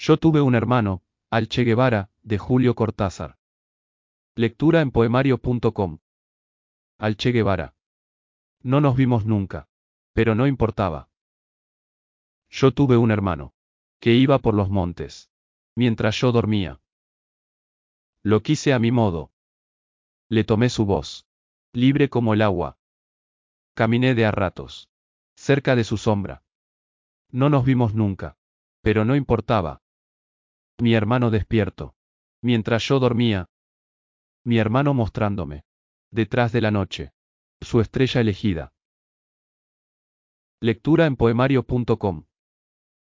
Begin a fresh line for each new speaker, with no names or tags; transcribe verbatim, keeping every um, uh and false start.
Yo tuve un hermano, al Che Guevara, de Julio Cortázar. Lectura en poemario punto com. Al Che Guevara. No nos vimos nunca. Pero no importaba. Yo tuve un hermano. Que iba por los montes. Mientras yo dormía. Lo quise a mi modo. Le tomé su voz. Libre como el agua. Caminé de a ratos. Cerca de su sombra. No nos vimos nunca. Pero no importaba. Mi hermano despierto. Mientras yo dormía. Mi hermano mostrándome. Detrás de la noche. Su estrella elegida. Lectura en poemario punto com.